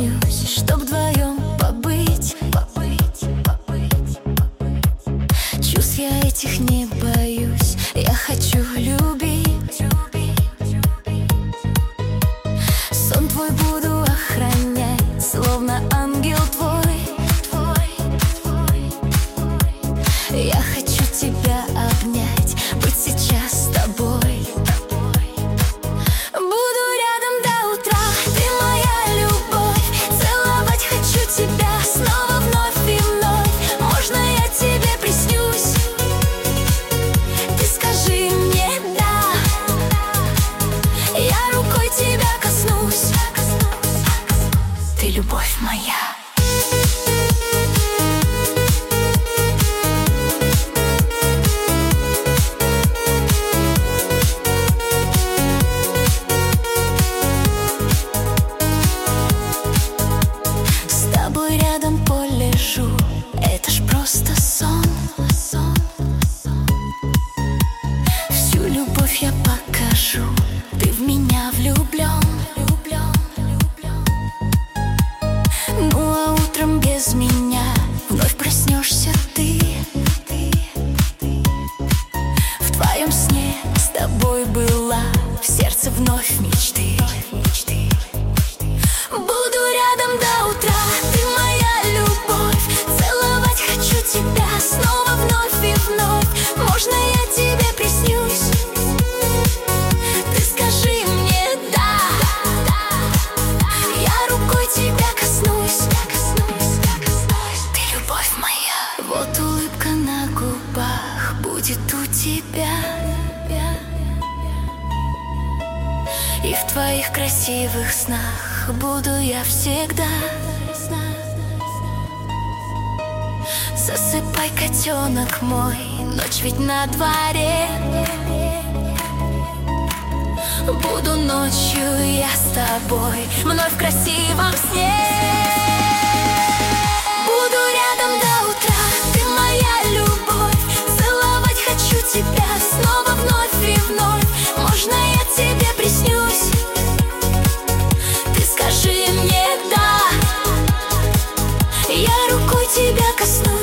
приснюсь, чтоб вдвоем побыть. Чувств я этих не боюсь, я хочу любить. Сон твой буду охранять, словно ангел твой. Я хочу тебя обнять, быть сейчас с тобой. Буду рядом до утра, ты моя любовь. Целовать хочу тебя снова, вновь и вновь. Можно я тебе приснюсь? Ты скажи мне да, я рукой тебя коснусь. Ты любовь моя. Рядом полежу, это ж просто сон. Всю любовь я покажу, ты в меня влюблен. Ну а утром без меня вновь проснешься ты. В твоем сне с тобой была, в сердце вновь мечты. Буду рядом до утра, ты моя любовь. Целовать хочу тебя снова, вновь и вновь. Можно я тебе приснюсь? Ты скажи мне да, я рукой тебя коснусь. Ты любовь моя. Вот улыбка на губах будет у тебя, и в твоих красивых снах буду я всегда. Засыпай, котенок мой, ночь ведь на дворе. Буду ночью я с тобой, вновь в красивом сне. Буду рядом до утра, ты моя любовь. Целовать хочу тебя снова, вновь и вновь. Можно я тебе приснюсь? Ты скажи мне да, я рукой тебя коснусь.